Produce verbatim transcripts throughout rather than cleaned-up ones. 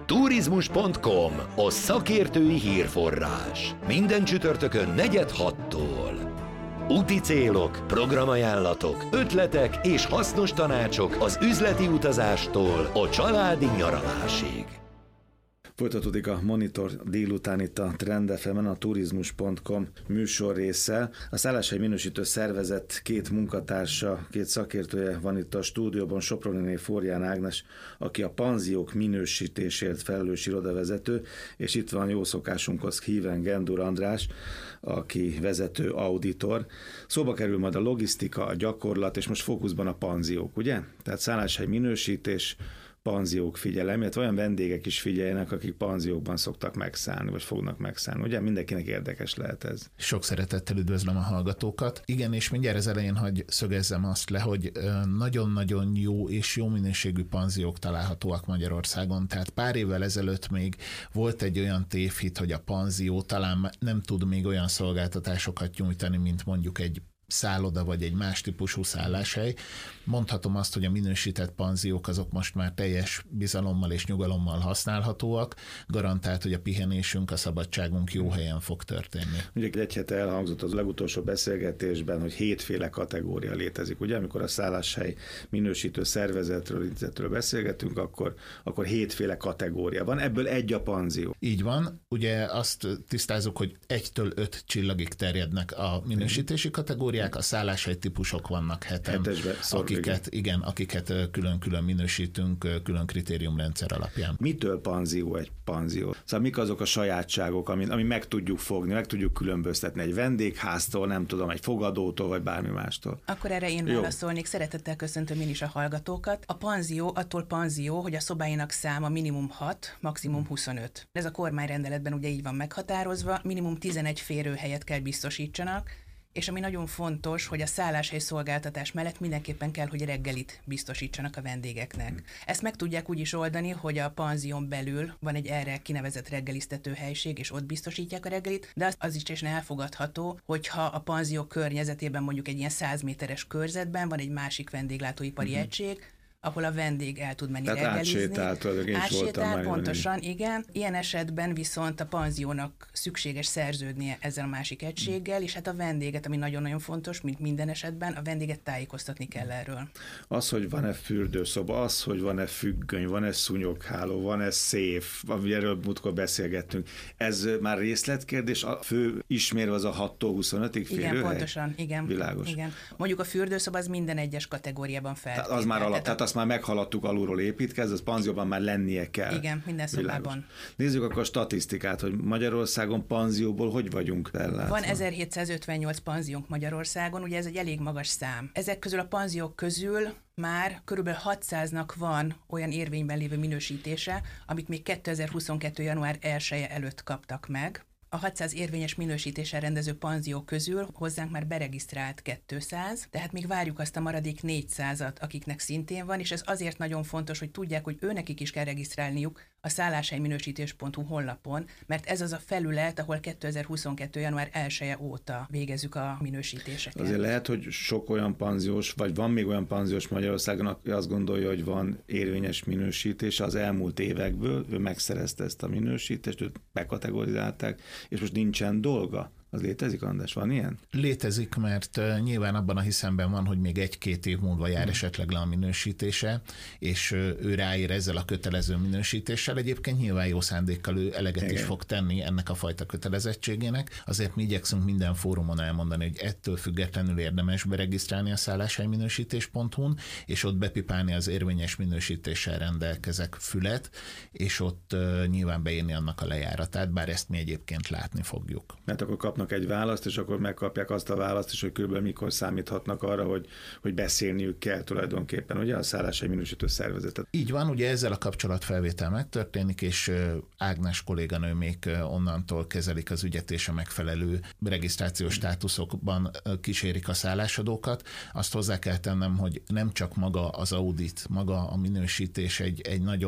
Turizmus pont com, a szakértői hírforrás. Minden csütörtökön negyed hattól. Úti célok, programajánlatok, ötletek és hasznos tanácsok az üzleti utazástól a családi nyaralásig. Folytatódik a Monitor délután itt a Trend ef emen, a Turizmus pont com műsor része. A Szálláshelyi Minősítő Szervezet két munkatársa, két szakértője van itt a stúdióban, Soproniné Forján Ágnes, aki a panziók minősítésért felelős irodavezető, és itt van jó szokásunkhoz híven Gendur András, aki vezető auditor. Szóba kerül majd a logisztika, a gyakorlat, és most fókuszban a panziók, ugye? Tehát szálláshelyi minősítés, panziók figyelem, illetve olyan vendégek is figyeljenek, akik panziókban szoktak megszállni, vagy fognak megszállni. Ugye mindenkinek érdekes lehet ez. Sok szeretettel üdvözlöm a hallgatókat. Igen, és mindjárt az elején hagy szögezzem azt le, hogy nagyon-nagyon jó és jó minőségű panziók találhatóak Magyarországon. Tehát pár évvel ezelőtt még volt egy olyan tévhit, hogy a panzió talán nem tud még olyan szolgáltatásokat nyújtani, mint mondjuk egy szálloda vagy egy más típusú szálláshely. Mondhatom azt, hogy a minősített panziók azok most már teljes bizalommal és nyugalommal használhatóak, garantált, hogy a pihenésünk, a szabadságunk jó helyen fog történni. Ugye egy hete elhangzott az legutolsó beszélgetésben, hogy hétféle kategória létezik. Ugye, amikor a Szálláshely Minősítő Szervezetről, intézetről beszélgetünk, akkor, akkor hétféle kategória van, ebből egy a panzió. Így van, ugye azt tisztázzuk, hogy egytől öt csillagig terjednek a minősítési kategóriák, a szálláshely típusok vannak heten, akiket, igen, akiket külön-külön minősítünk, külön kritériumrendszer alapján. Mitől panzió egy panzió? Szóval mik azok a sajátságok, ami, ami meg tudjuk fogni, meg tudjuk különböztetni egy vendégháztól, nem tudom, egy fogadótól, vagy bármi mástól? Akkor erre én válaszolnék, szeretettel köszöntöm én is a hallgatókat. A panzió attól panzió, hogy a szobáinak száma minimum hat, maximum huszonöt. Ez a kormányrendeletben ugye így van meghatározva, minimum tizenegy férőhelyet kell biztosítsanak, és ami nagyon fontos, hogy a szálláshely szolgáltatás mellett mindenképpen kell, hogy reggelit biztosítsanak a vendégeknek. Ezt meg tudják úgy is oldani, hogy a panzión belül van egy erre kinevezett reggeliztető helység, és ott biztosítják a reggelit, de az, az is teljesen elfogadható, hogyha a panzió környezetében mondjuk egy ilyen száz méteres körzetben van egy másik vendéglátóipari uh-huh. egység, ahol a vendég el tud menni Tehát reggelizni. Átsétál, Átsétál, pontosan, igen. Ilyen esetben viszont a panziónak szükséges szerződnie ezzel a másik egységgel, és hát a vendéget, ami nagyon-nagyon fontos, mint minden esetben, a vendéget tájékoztatni kell erről. Az, hogy van-e fürdőszoba, az, hogy van-e függöny, van-e szúnyogháló, van-e széf, erről múltkor beszélgettünk, ez már részletkérdés, a fő ismérve az a hattól huszonötig férőhely? Igen, pontosan, igen. Világos. Igen. Mondjuk a fürdőszoba az minden egyes kategóriában feltétel. Tehát az már alap, tehát azt már meghaladtuk, alulról építkezz, az panzióban már lennie kell. Igen, minden szobában. Nézzük akkor a statisztikát, hogy Magyarországon panzióból hogy vagyunk ellátva? Van ezerhétszázötvennyolc panziónk Magyarországon, ugye ez egy elég magas szám. Ezek közül a panziók közül már körülbelül hatszáznak van olyan érvényben lévő minősítése, amit még kétezer-huszonkettő. január elseje előtt kaptak meg. A hatszáz érvényes minősítéssel rendező panziók közül hozzánk már beregisztrált kétszáz, tehát még várjuk azt a maradék négyszázat, akiknek szintén van, és ez azért nagyon fontos, hogy tudják, hogy őnekik is kell regisztrálniuk a szálláshelymminősítés pont hu honlapon, mert ez az a felület, ahol kétezer-huszonkettő. január elseje óta végezzük a minősítéseket. Azért lehet, hogy sok olyan panziós, vagy van még olyan panziós Magyarországon, aki azt gondolja, hogy van érvényes minősítés az elmúlt évekből, ő megszerezte ezt a minősítést, őt bekategorizálták, és most nincsen dolga. Az létezik, András? Van ilyen? Létezik, mert uh, nyilván abban a hiszemben van, hogy még egy-két év múlva jár hmm. esetleg le a minősítése, és uh, ő ráér ezzel a kötelező minősítéssel. Egyébként nyilván jó szándékkal ő eleget Igen. is fog tenni ennek a fajta kötelezettségének. Azért mi igyekszünk minden fórumon elmondani, hogy ettől függetlenül érdemes beregisztrálni a szálláshelymminősítés pont hu-n, és ott bepipálni az érvényes minősítéssel rendelkezek fület, és ott uh, nyilván beírni annak a lejáratát, bár ezt mi egyébként látni fogjuk. Mert akkor kap egy választ, és akkor megkapják azt a választ is, hogy körülbelül mikor számíthatnak arra, hogy, hogy beszélniük kell tulajdonképpen, ugye, a Szálláshelyi Minősítő Szervezetet. Így van, ugye ezzel a kapcsolatfelvétel megtörténik, és Ágnes kolléganő még onnantól kezelik az ügyet, és a megfelelő regisztrációs státuszokban kísérik a szállásadókat. Azt hozzá kell tennem, hogy nem csak maga az audit, maga a minősítés egy, egy nagyon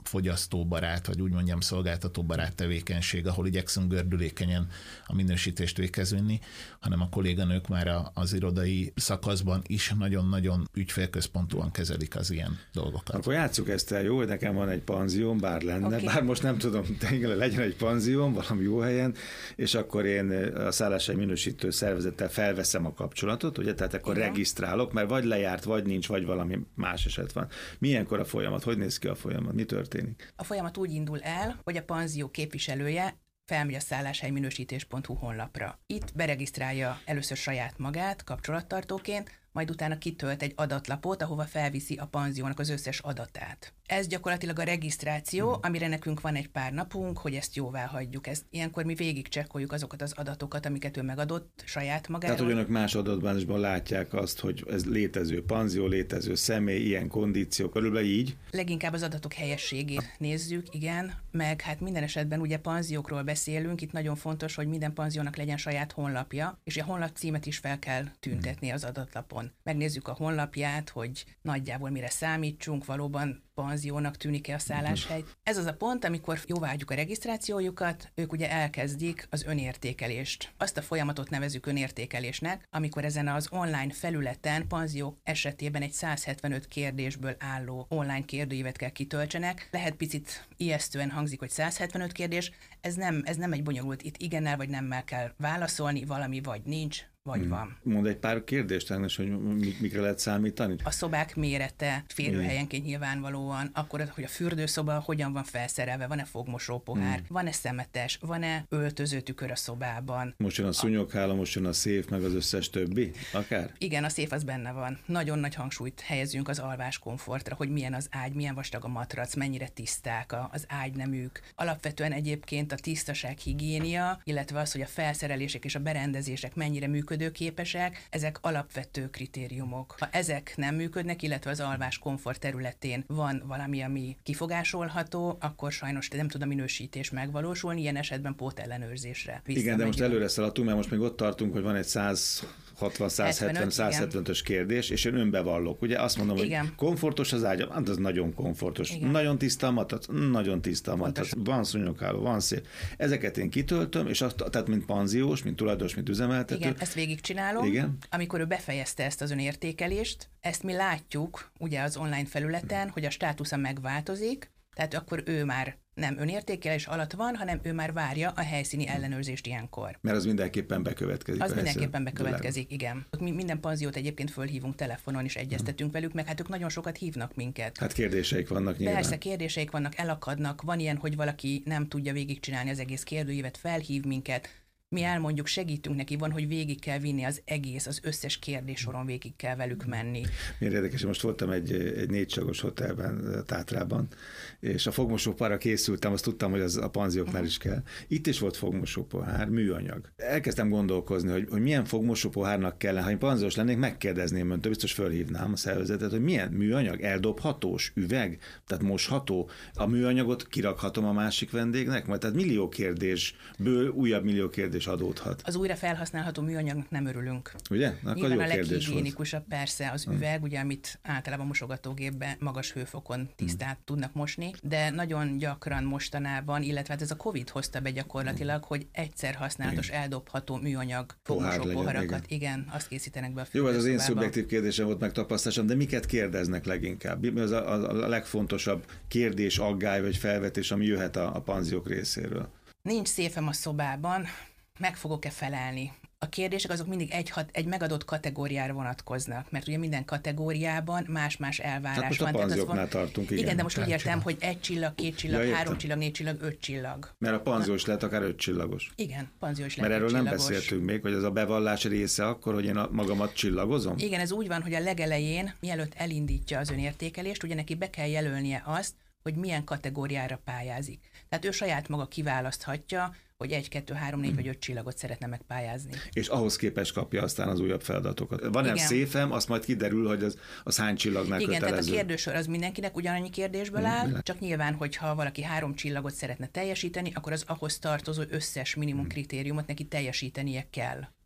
fogyasztóbarát, vagy úgy mondjam szolgáltatóbarát tevékenység, ahol igyekszünk gördülékenyen a minősítést véghez vinni, hanem a kolléganők már az irodai szakaszban is nagyon-nagyon ügyfélközpontúan kezelik az ilyen dolgokat. Akkor játsszuk ezt el, jó, hogy nekem van egy panzióm, bár lenne, okay. Bár most nem tudom, tényleg legyen egy panzióm valami jó helyen, és akkor én a szálláshely minősítő szervezettel felveszem a kapcsolatot, ugye, tehát akkor igen. Regisztrálok, mert vagy lejárt, vagy nincs, vagy valami más eset van. Milyenkor a folyamat? Hogy néz ki a folyamat? Mi történik? A folyamat úgy indul el, hogy a panzió képviselője felmegy a szálláshelyminősítés pont hu honlapra. Itt beregisztrálja először saját magát kapcsolattartóként, majd utána kitölt egy adatlapot, ahova felviszi a panziónak az összes adatát. Ez gyakorlatilag a regisztráció, hmm. amire nekünk van egy pár napunk, hogy ezt jóvá hagyjuk. Ezt, ilyenkor mi végig csekkoljuk azokat az adatokat, amiket ő megadott saját magáról. Tehát, hogy önök más adatbázisban látják azt, hogy ez létező panzió, létező személy, ilyen kondíció, körülbelül így? Leginkább az adatok helyességét nézzük, igen, meg hát minden esetben ugye panziókról beszélünk, itt nagyon fontos, hogy minden panziónak legyen saját honlapja, és a honlap címet is fel kell tüntetni hmm. az adatlapon. Megnézzük a honlapját, hogy nagyjából mire számítsunk, valóban panziónak tűnik-e a szálláshely. Ez az a pont, amikor jóváhagyjuk a regisztrációjukat, ők ugye elkezdik az önértékelést. Azt a folyamatot nevezzük önértékelésnek, amikor ezen az online felületen panziók esetében egy száz hetvenöt kérdésből álló online kérdőívet kell kitöltsenek. Lehet picit ijesztően hangzik, hogy száz hetvenöt kérdés, ez nem, ez nem egy bonyolult, itt igennel vagy nemmel kell válaszolni, valami vagy nincs, vagy hmm. van. Mondd egy pár kérdést, Ágnes, hogy mikre lehet számítani? A szobák mérete, férőhelyenként nyilvánvalóan, akkor, hogy a fürdőszoba hogyan van felszerelve, van-e fogmosópohár, hmm. van-e szemetes, van-e öltözőtükör a szobában. Most jön a szúnyogháló, most jön a széf, meg az összes többi, akár? Igen, a széf az benne van. Nagyon nagy hangsúlyt helyezünk az alvás komfortra, hogy milyen az ágy, milyen vastag a matrac, mennyire tiszták az ágyneműk. Alapvetően egyébként a tisztaság, higiénia, illetve az, hogy a felszerelések és a berendezések mennyire működőképesek, ezek alapvető kritériumok. Ha ezek nem működnek, illetve az alvás komfort területén van valami, ami kifogásolható, akkor sajnos nem tud a minősítés megvalósulni, ilyen esetben pótellenőrzésre visszamegyünk. Igen, de most előre szaladtunk, mert most még ott tartunk, hogy van egy száz hatvan, száz hetven, száz hetvenös kérdés, és én önbevallok. Ugye azt mondom, igen. hogy komfortos az ágyam, hát az nagyon komfortos. Igen. Nagyon tiszta a matrac, nagyon tiszta a matrac. Van szúnyogháló, van szél. Ezeket én kitöltöm, és azt, tehát mint panziós, mint tulajdonos, mint üzemeltető. Igen, ezt végigcsinálom. Igen. Amikor ő befejezte ezt az önértékelést, ezt mi látjuk ugye az online felületen, hogy a státusza megváltozik, tehát akkor ő már nem önértékelés alatt van, hanem ő már várja a helyszíni ellenőrzést ilyenkor. Mert az mindenképpen bekövetkezik. Az mindenképpen bekövetkezik, igen. Mi minden panziót egyébként fölhívunk telefonon, és egyeztetünk velük, meg hát ők nagyon sokat hívnak minket. Hát kérdéseik vannak nyilván. Persze, kérdéseik vannak, elakadnak, van ilyen, hogy valaki nem tudja végigcsinálni az egész kérdőívet, felhív minket, mi elmondjuk, segítünk neki, van, hogy végig kell vinni az egész, az összes kérdéssoron végig kell velük menni. Miért érdekes, most voltam egy, egy négycsillagos hotelben, Tátrában, és a fogmosópárra készültem, azt tudtam, hogy az a panzióknál is kell. Itt is volt fogmosópohár, műanyag. Elkezdtem gondolkozni, hogy, hogy milyen fogmosópohárnak kellene, ha én panziós lennék, megkérdezném öntől, biztos fölhívnám a szervezetet, hogy milyen műanyag, eldobhatós, üveg, tehát mosható. A műanyagot kirakhatom a másik vendégnek, majd tehát millió kérdésből újabb millió kérdés adódhat. Az újra felhasználható műanyagnak nem örülünk. Ugye? Akkor nyilván jó a leghigiénikusabb persze az üveg, ugye, amit általában mosogatógépben magas hőfokon tisztát hmm. tudnak mosni, de nagyon gyakran mostanában, illetve hát ez a Covid hozta be gyakorlatilag, hmm. hogy egyszer használatos, igen. eldobható műanyag fogmosópoharakat, igen. igen, azt készítenek be a Jó, ez az én szubjektív kérdésem volt, megtapasztalásom, de miket kérdeznek leginkább? Mi az a, a, a legfontosabb kérdés, aggály vagy felvetés, ami jöhet a, a panziók részéről? Nincs széfem a szobában, meg fogok-e felelni? A kérdések azok mindig egy, hat, egy megadott kategóriára vonatkoznak, mert ugye minden kategóriában más-más elvárás hát most van. A panzióknál van... tartunk, igen. Igen, de most úgy értem, hogy egy csillag, két csillag, ja, három csillag, négy csillag, öt csillag. Mert a panziós lehet akár öt csillagos. Igen, panziós lehet. Mert erről nem csillagos. beszéltünk még, hogy ez a bevallás része akkor, hogy én a magamat csillagozom? Igen, ez úgy van, hogy a legelején, mielőtt elindítja az önértékelést, ugye neki be kell jelölnie azt, hogy milyen kategóriára pályázik. Tehát ő saját maga kiválaszthatja, hogy egy, kettő, három, négy hmm. vagy öt csillagot szeretne megpályázni. És ahhoz képest kapja aztán az újabb feladatokat. Van-e széfem, azt majd kiderül, hogy az, az hány csillagnál igen, kötelező. Tehát a kérdősor az mindenkinek ugyanannyi kérdésből áll, hmm. csak nyilván, hogyha valaki három csillagot szeretne teljesíteni, akkor az ahhoz tartozó összes minimum kritériumot neki teljesítenie kell.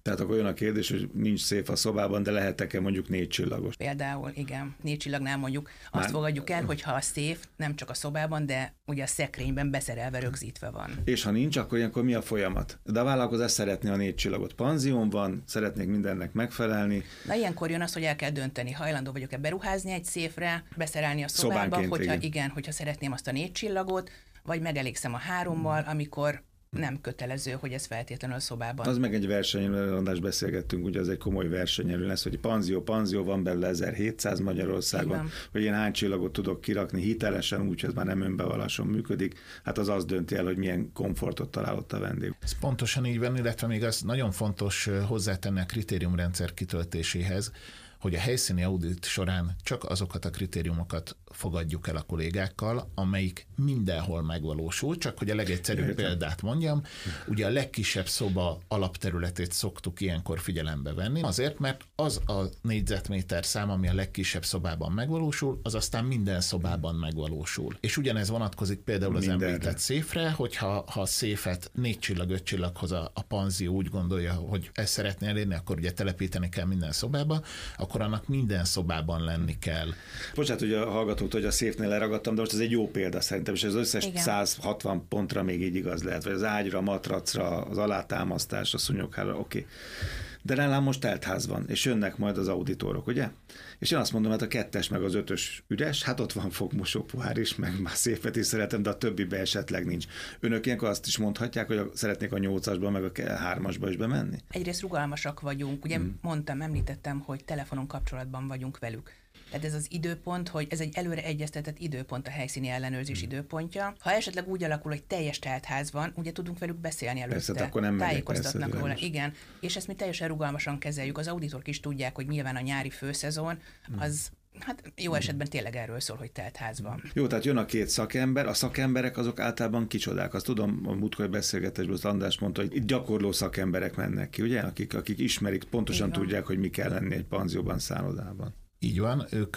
Tehát akkor jön a kérdés, hogy nincs széf a szobában, de lehetek-e mondjuk négy csillagos? Például, igen, négy csillagnál mondjuk azt Már... fogadjuk el, hogyha a széf nem csak a szobában, de ugye a szekrényben beszerelve, rögzítve van. És ha nincs, akkor ilyenkor mi a folyamat? De a vállalkozás szeretné a négy csillagot. Panzión van, szeretnék mindennek megfelelni. Na ilyenkor jön az, hogy el kell dönteni, hajlandó vagyok-e beruházni egy széfre, beszerelni a szobába, Szobánként, hogyha igen. igen, hogyha szeretném azt a négy csillagot, vagy megelégszem a hárommal, amikor nem kötelező, hogy ez feltétlenül a szobában. Az meg egy versenyelő, András, beszélgettünk, ugye az egy komoly versenyelő lesz, hogy panzió, panzió van belőle ezerhétszáz Magyarországon, igen. hogy én hány csillagot tudok kirakni hitelesen, úgyhogy ez már nem önbevalláson működik, hát az az dönti el, hogy milyen komfortot talál ott a vendég. Ez pontosan így van, illetve még az nagyon fontos hozzátenni a kritériumrendszer kitöltéséhez, hogy a helyszíni audit során csak azokat a kritériumokat fogadjuk el a kollégákkal, amelyik mindenhol megvalósul, csak hogy a legegyszerűbb Értem. példát mondjam, ugye a legkisebb szoba alapterületét szoktuk ilyenkor figyelembe venni, azért, mert az a négyzetméter szám, ami a legkisebb szobában megvalósul, az aztán minden szobában megvalósul. És ugyanez vonatkozik például az Mindenre. említett széfre, hogyha ha a széfet négy csillag, öt csillaghoz a, a panzió úgy gondolja, hogy ezt szeretné elérni, akkor ugye telepíteni kell minden szobába, akkor annak minden szobában lenni kell. Bocsánat, hogy a hallgatóktól, hogy a széfnél leragadtam, de most ez egy jó példa szerintem, és az összes Igen. száz hatvan pontra még így igaz lehet, vagy az ágyra, a matracra, az alátámasztás, a szúnyoghára, oké. Okay. De nálam most teltház van, és jönnek majd az auditorok, ugye? És én azt mondom, hát a kettes meg az ötös üres, hát ott van fogmosó pohár is, meg már szépet is szeretem, de a többibe esetleg nincs. Önök ilyenkor azt is mondhatják, hogy szeretnék a nyolcasba, meg a hármasba is bemenni? Egyrészt rugalmasak vagyunk, ugye hmm. mondtam, említettem, hogy telefonon kapcsolatban vagyunk velük. Tehát ez az időpont, hogy ez egy előre egyeztetett időpont, a helyszíni ellenőrzés hmm. időpontja. Ha esetleg úgy alakul, hogy teljes teltház van, ugye tudunk velük beszélni előtte. Persze, akkor nem tájékoztatnak persze, róla. Igen, és ezt mi teljesen rugalmasan kezeljük. Az auditorok is tudják, hogy nyilván a nyári főszezon az hát jó esetben tényleg erről szól, hogy teltház van. Jó, tehát jön a két szakember, a szakemberek azok általában kicsodák. Azt tudom, a múltkori beszélgetésből az András mondta, hogy itt gyakorló szakemberek mennek ki, ugye? Akik, akik ismerik, pontosan tudják, hogy mi kell lenni egy panzióban, szállodában. Így van, ők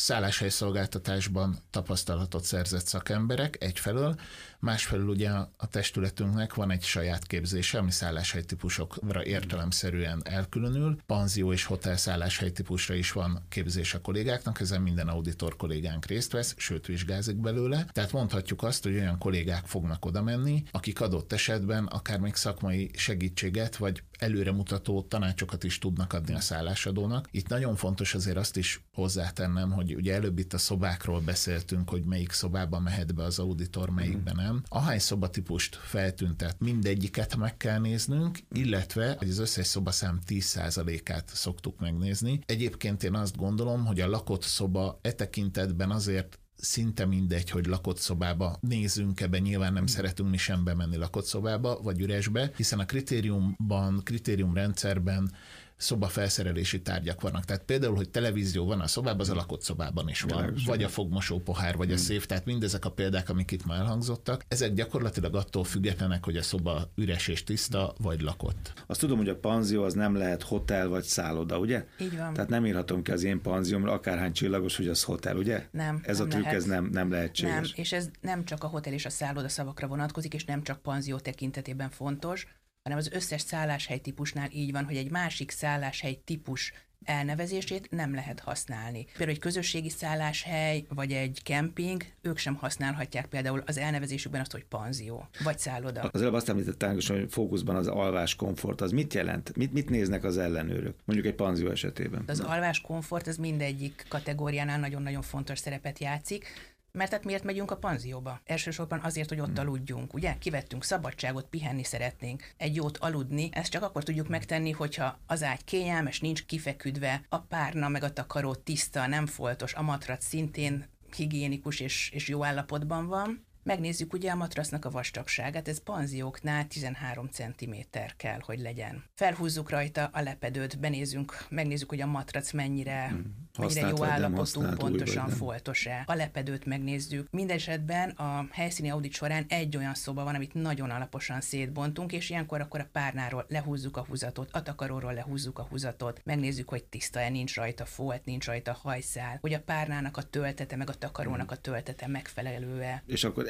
szálláshelyszolgáltatásban tapasztalatot szerzett szakemberek egyfelől, másfelől ugye a testületünknek van egy saját képzése, ami szálláshelytípusokra értelemszerűen elkülönül, panzió és hotel szálláshelytípusra is van képzés a kollégáknak, ezen minden auditor kollégánk részt vesz, sőt vizsgázik belőle, tehát mondhatjuk azt, hogy olyan kollégák fognak oda menni, akik adott esetben akár még szakmai segítséget, vagy előremutató tanácsokat is tudnak adni a szállásadónak. Itt nagyon fontos azért azt is hozzátennem, hogy ugye előbb itt a szobákról beszéltünk, hogy melyik szobába mehet be az auditor, melyikben nem. Ahány szobatípust feltüntet, mindegyiket meg kell néznünk, illetve az összes szobaszám tíz százalékát szoktuk megnézni. Egyébként én azt gondolom, hogy a lakott szoba e tekintetben azért szinte mindegy, hogy lakott szobába nézzünk ebbe, nyilván nem szeretünk mi sem bemenni lakott szobába, vagy üresbe, hiszen a kritériumban, kritériumrendszerben szobafelszerelési tárgyak vannak. Tehát például, hogy televízió van a szobában, az a lakott szobában is van. Világos. Vagy a fogmosó pohár, vagy a széf, tehát mindezek a példák, amik itt már elhangzottak, ezek gyakorlatilag attól függetlenek, hogy a szoba üres és tiszta, vagy lakott. Azt tudom, hogy a panzió az nem lehet hotel vagy szálloda, ugye? Így van. Tehát nem írhatom ki az én panziómra, akárhány csillagos, hogy az hotel, ugye? Nem, Ez nem a trükk, lehet. ez nem, nem lehetséges. Nem, és ez nem csak a hotel és a szálloda szavakra vonatkozik, és nem csak panzió tekintetében fontos, hanem az összes szálláshely típusnál így van, hogy egy másik szálláshely típus elnevezését nem lehet használni. Például egy közösségi szálláshely, vagy egy kemping, ők sem használhatják például az elnevezésükben azt, hogy panzió, vagy szálloda. Az előbb azt említettem, hogy fókuszban az alvás komfort, az mit jelent? Mit, mit néznek az ellenőrök? Mondjuk egy panzió esetében. Az alvás komfort, az mindegyik kategóriánál nagyon-nagyon fontos szerepet játszik. Mert hát miért megyünk a panzióba? Elsősorban azért, hogy ott aludjunk, ugye? Kivettünk szabadságot, pihenni szeretnénk, egy jót aludni. Ezt csak akkor tudjuk megtenni, hogyha az ágy kényelmes, nincs kifeküdve, a párna meg a takaró tiszta, nem foltos, a matrac szintén higiénikus és, és jó állapotban van. Megnézzük ugye a matracnak a vastagságát, ez panzióknál tizenhárom centiméter kell, hogy legyen. Felhúzzuk rajta a lepedőt, benézzünk, megnézzük, hogy a matrac mennyire, hmm. mennyire jó állapotú, pontosan foltos-e. A lepedőt megnézzük. Minden esetben a helyszíni audit során egy olyan szoba van, amit nagyon alaposan szétbontunk, és ilyenkor akkor a párnáról lehúzzuk a húzatot, a takaróról lehúzzuk a húzatot, megnézzük, hogy tiszta-e, nincs rajta folt, nincs rajta hajszál, hogy a párnának a töltete, meg a takarónak a töltete megfelelő-e. És akkor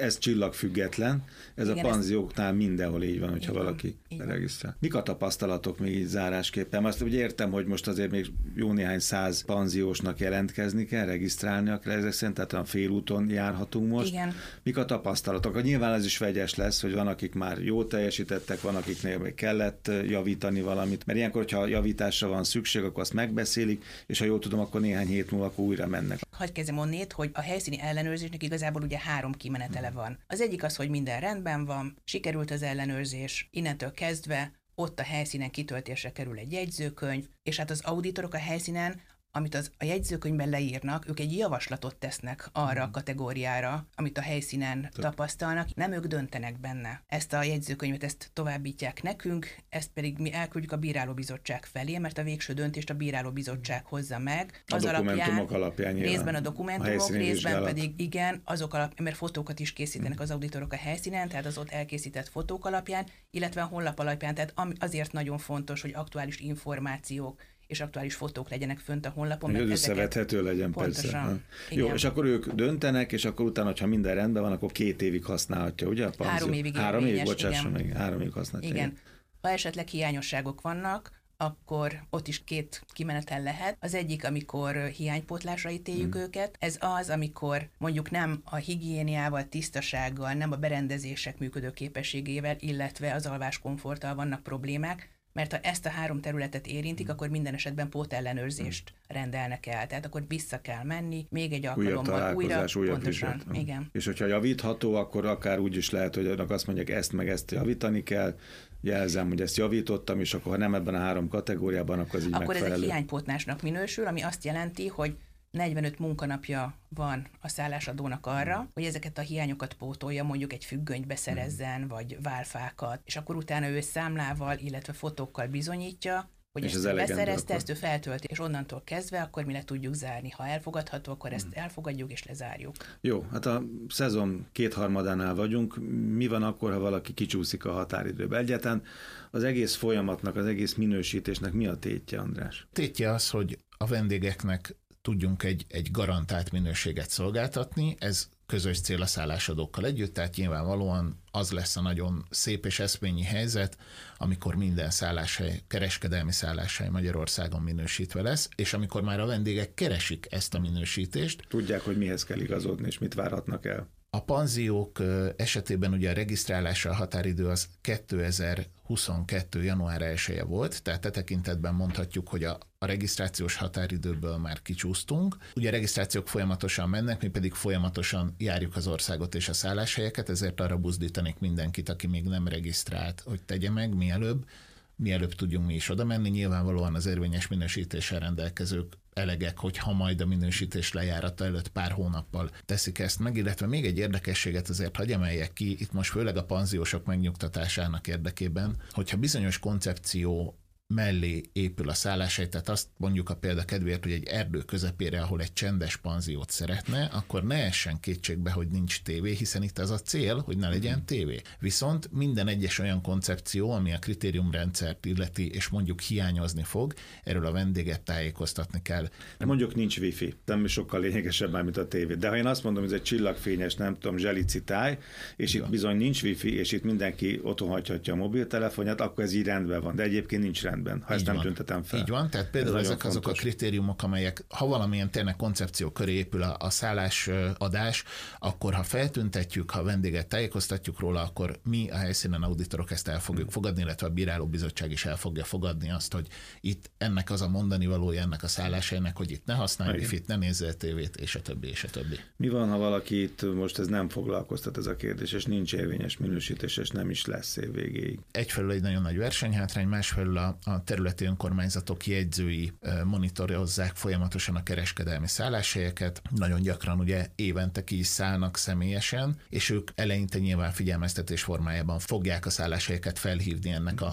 ez csillagfüggetlen, ez igen, a panzióknál ez... mindenhol így van, hogyha igen, valaki regisztrál. Mik a tapasztalatok még így zárásképpen? Azt ugye értem, hogy most azért még jó néhány száz panziósnak jelentkezni kell, regisztrálnia kell ezek szerint, tehát a félúton járhatunk most. Igen. Mik a tapasztalatok? Nyilván ez is vegyes lesz, hogy van, akik már jól teljesítettek, van, akiknél még kellett javítani valamit, mert ilyenkor, hogyha javításra van szükség, akkor azt megbeszélik, és ha jól tudom, akkor néhány hét múlva akkor újra mennek. Hadd kezdjem onnét, hogy a helyszíni ellenőrzésnek igazából ugye három kimenetele van. Az egyik az, hogy minden rendben van, sikerült az ellenőrzés, innentől kezdve ott a helyszínen kitöltésre kerül egy jegyzőkönyv, és hát az auditorok a helyszínen, amit az, a jegyzőkönyvben leírnak, ők egy javaslatot tesznek arra a kategóriára, amit a helyszínen tapasztalnak, nem ők döntenek benne. Ezt a jegyzőkönyvet ezt továbbítják nekünk, ezt pedig mi elküldjük a bírálóbizottság felé, mert a végső döntést a bírálóbizottság hozza meg. Az a dokumentumok alapján, alapján részben a dokumentumok, a részben vizsgálat. Pedig igen, azok alapján, mert fotókat is készítenek az auditorok a helyszínen, tehát az ott elkészített fotók alapján, illetve a honlap alapján, tehát azért nagyon fontos, hogy aktuális információk és aktuális fotók legyenek fönt a honlapon. Hogy összevethető legyen, pontosan, persze. Jó, és akkor ők döntenek, és akkor utána, ha minden rendben van, akkor két évig használhatja, ugye? A három évig Három évig, bocsássa meg, három évig használhatja. Igen. Ha esetleg hiányosságok vannak, akkor ott is két kimenetel lehet. Az egyik, amikor hiánypótlásra ítéljük hmm. őket. Ez az, amikor mondjuk nem a higiéniával, tisztasággal, nem a berendezések működőképességével, illetve az alváskomforttal vannak problémák, mert ha ezt a három területet érintik, akkor minden esetben pótellenőrzést rendelnek el. Tehát akkor vissza kell menni, még egy alkalommal újra. Pontosan, igen. És hogyha javítható, akkor akár úgy is lehet, hogy annak azt mondják, ezt meg ezt javítani kell, jelzem, hogy ezt javítottam, és akkor ha nem ebben a három kategóriában, akkor ez így akkor megfelelő. Ez egy hiánypótlásnak minősül, ami azt jelenti, hogy negyvenöt munkanapja van a szállásadónak arra, hogy ezeket a hiányokat pótolja, mondjuk egy függönyt szerezzen, mm. vagy válfákat, és akkor utána ő számlával, illetve fotókkal bizonyítja, hogy és ezt beszerezte, ezt ő feltölti, és onnantól kezdve akkor mi le tudjuk zárni. Ha elfogadható, akkor ezt elfogadjuk és lezárjuk. Jó, hát a szezon kétharmadánál vagyunk. Mi van akkor, ha valaki kicsúszik a határidőbe? Egyáltalán az egész folyamatnak, az egész minősítésnek mi a tétje, András? Tétje az, hogy a vendégeknek tudjunk egy, egy garantált minőséget szolgáltatni, ez közös cél a szállásadókkal együtt, tehát nyilvánvalóan az lesz a nagyon szép és eszményi helyzet, amikor minden szálláshely, kereskedelmi szálláshely Magyarországon minősítve lesz, és amikor már a vendégek keresik ezt a minősítést. Tudják, hogy mihez kell igazodni, és mit várhatnak el. A panziók esetében ugye a regisztrálásra a határidő az kétezer-huszonkettő. január elseje volt, tehát e tekintetben mondhatjuk, hogy a, a regisztrációs határidőből már kicsúsztunk. Ugye a regisztrációk folyamatosan mennek, mi pedig folyamatosan járjuk az országot és a szálláshelyeket, ezért arra buzdítanék mindenkit, aki még nem regisztrált, hogy tegye meg mielőbb, mielőbb tudjunk mi is oda menni. Nyilvánvalóan az érvényes minősítéssel rendelkezők elegek, hogyha majd a minősítés lejárata előtt pár hónappal teszik ezt meg, illetve még egy érdekességet azért hagy emeljek ki, itt most főleg a panziósok megnyugtatásának érdekében, hogyha bizonyos koncepció mellé épül a szálláshely, tehát azt mondjuk a példa kedvéért, hogy egy erdő közepére, ahol egy csendes panziót szeretne, akkor ne essen kétségbe, hogy nincs tévé, hiszen itt az a cél, hogy ne legyen tévé. Viszont minden egyes olyan koncepció, ami a kritériumrendszert illeti, és mondjuk hiányozni fog, erről a vendéget tájékoztatni kell. Mondjuk nincs wifi, nem sokkal lényegesebb már, mint a tévé. De ha én azt mondom, hogy ez egy csillagfényes, nem tudom, zselici táj, és ja. itt bizony nincs wifi, és itt mindenki otthon hagyhatja a mobiltelefonját, akkor ez így rendben van. De egyébként nincs rendben. Ha ezt nem tüntetem fel. Így van, tehát például Ez ezek azok fontos. A kritériumok, amelyek, ha valamilyen tényleg koncepció köré épül a, a szállásadás, akkor ha feltüntetjük, ha a vendéget tájékoztatjuk róla, akkor mi a helyszínen auditorok ezt el fogjuk fogadni, illetve a bírálóbizottság is el fogja fogadni azt, hogy itt ennek az a mondani valója ennek a szálláshelynek, hogy itt ne használj wifi-t, ne nézzel tévét, és a többi, és a többi. Mi van, ha valaki itt most ez nem foglalkoztat ez a kérdés, és nincs érvényes minősítés, és nem is lesz év végéig? Egyfelől egy nagyon nagy versenyhátrány, másfelől a a területi önkormányzatok jegyzői monitorozzák folyamatosan a kereskedelmi szálláshelyeket. Nagyon gyakran ugye évente ki is szállnak személyesen, és ők eleinte nyilván figyelmeztetés formájában fogják a szálláshelyeket felhívni ennek a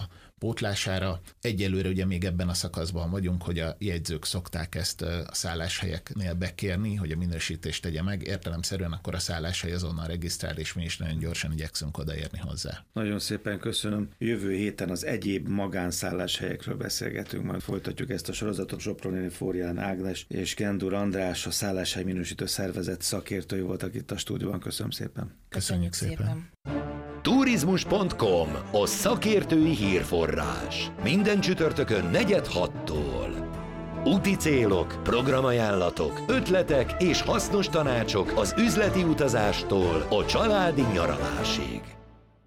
pótlására. Egyelőre ugye még ebben a szakaszban vagyunk, hogy a jegyzők szokták ezt a szálláshelyeknél bekérni, hogy a minősítést tegye meg. Értelemszerűen akkor a szálláshely azonnal regisztrál, és mi is nagyon gyorsan igyekszünk odaérni hozzá. Nagyon szépen köszönöm. Jövő héten az egyéb magánszálláshelyekről beszélgetünk, majd folytatjuk ezt a sorozatot. Soproni Flórián Ágnes és Kendur András, a szálláshely minősítő szervezet szakértői voltak itt a stúdióban. Köszönöm szépen. Köszönjük szépen. szépen. turizmus pont com, a szakértői hírforrás. Minden csütörtökön negyed hattól. Úti célok, programajánlatok, ötletek és hasznos tanácsok az üzleti utazástól a családi nyaralásig.